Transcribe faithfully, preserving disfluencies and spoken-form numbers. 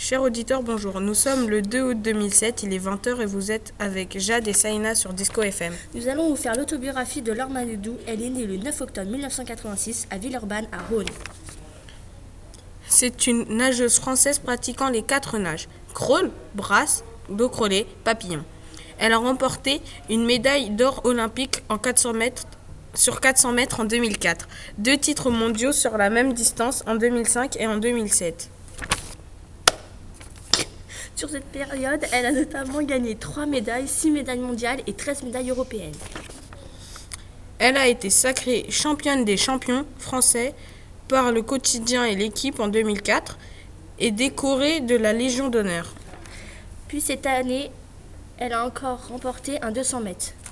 Chers auditeurs, bonjour. Nous sommes le deux août deux mille sept, il est vingt heures et vous êtes avec Jade et Saïna sur Disco F M. Nous allons vous faire l'autobiographie de Laure Manodou. Elle est née le neuf octobre mille neuf cent quatre-vingt-six à Villeurbanne, à Rhône. C'est une nageuse française pratiquant les quatre nages, crawl, brasse, dos crawlé, papillon. Elle a remporté une médaille d'or olympique en quatre cents mètres, sur quatre cents mètres en deux mille quatre, deux titres mondiaux sur la même distance en deux mille cinq et en deux mille sept. Sur cette période, elle a notamment gagné trois médailles, six médailles mondiales et treize médailles européennes. Elle a été sacrée championne des champions français par le quotidien et l'équipe en deux mille quatre et décorée de la Légion d'honneur. Puis cette année, elle a encore remporté un deux cents mètres.